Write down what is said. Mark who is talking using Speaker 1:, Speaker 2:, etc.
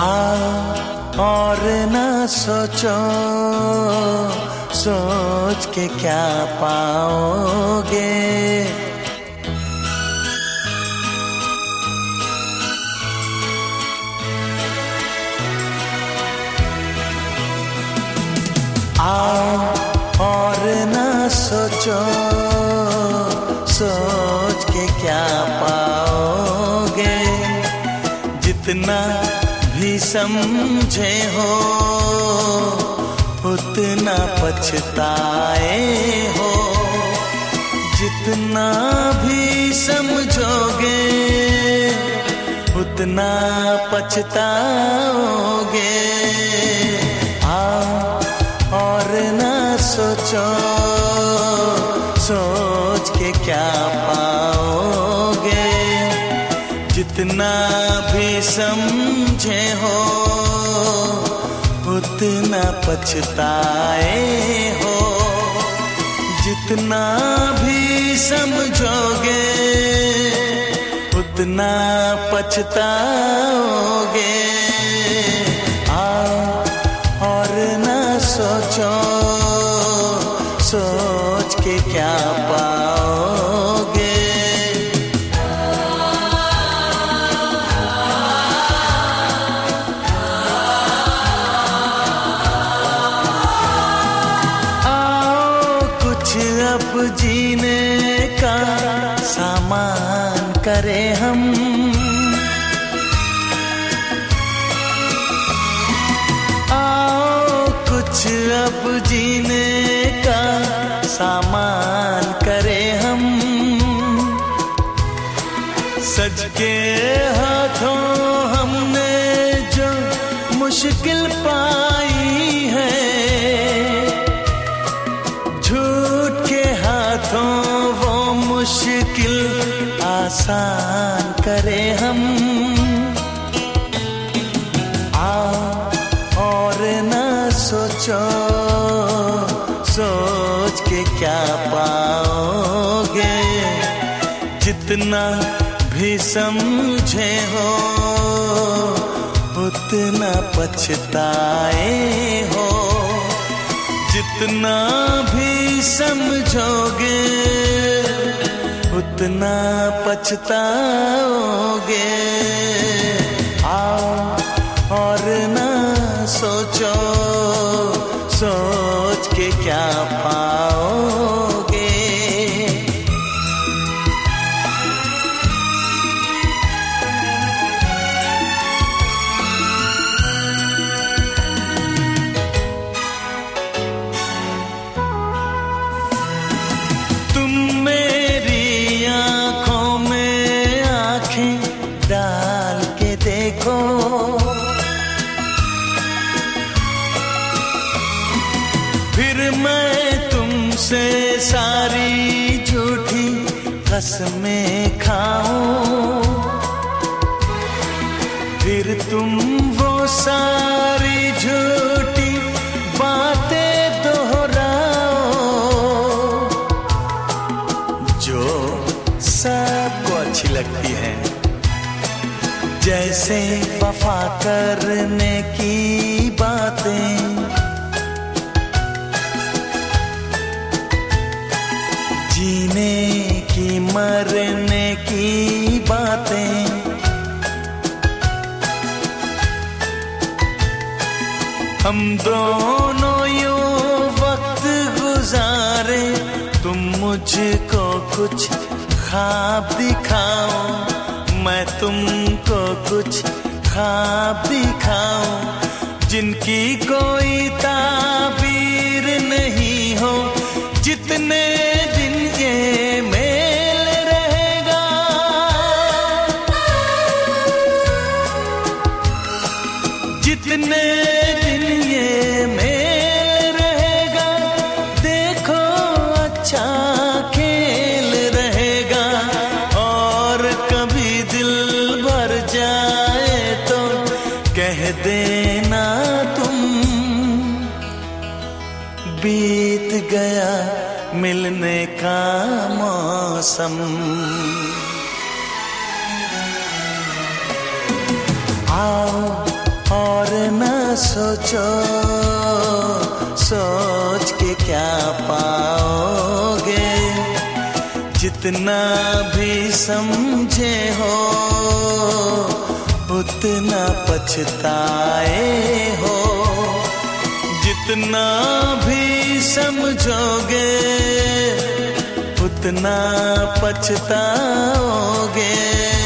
Speaker 1: आओ और न सोचो, सोच के क्या पाओगे। आओ और न सोचो, सोच के क्या पाओगे। जितना भी समझे हो उतना पछताए हो। जितना भी समझोगे उतना पछताओगे। आओ और न सोचो, सोच के क्या पाओगे। जितना भी समझे हो उतना पछताए हो। जितना भी समझोगे उतना पछताओगे। आओ और न सोचो, सोच के क्या पाओगे। आओ कुछ अब जीने का सामान करें हम। कुछ अब जीने का सामान करें हम। सज के हाथों हमने जो मुश्किल पाई है, झूठ के हाथों वो मुश्किल आसान करें हम। सोचो, सोच के क्या पाओगे। जितना भी समझे हो उतना पछताए हो। जितना भी समझोगे उतना पछताओगे। आओ और न सोचो, सोच के क्या पाओगे। तुम मेरी आँखों में आँखें डाल के देखो। फिर मैं तुमसे सारी झूठी कसमें खाऊं। फिर तुम वो सारी झूठी बातें दोहराओ जो सबको अच्छी लगती है। जैसे वफा करने की बातें, जीने की मरने की बातें। हम दोनों यूं वक्त गुजारे, तुम मुझको कुछ ख्वाब दिखाओ, मैं तुमको कुछ ख्वाब दिखाऊं। जिनकी कोई ताबीर नहीं हो, जितने दिन ये मेल रहेगा। जितने दिन ये मेल रहेगा, देखो अच्छा खेल रहेगा। और कभी दिल भर जाए तो कह देना तुम, बीत गया मिलने का मौसम। आओ सोचो, सोच के क्या पाओगे। जितना भी समझे हो उतना पछताए हो। जितना भी समझोगे उतना पछताओगे।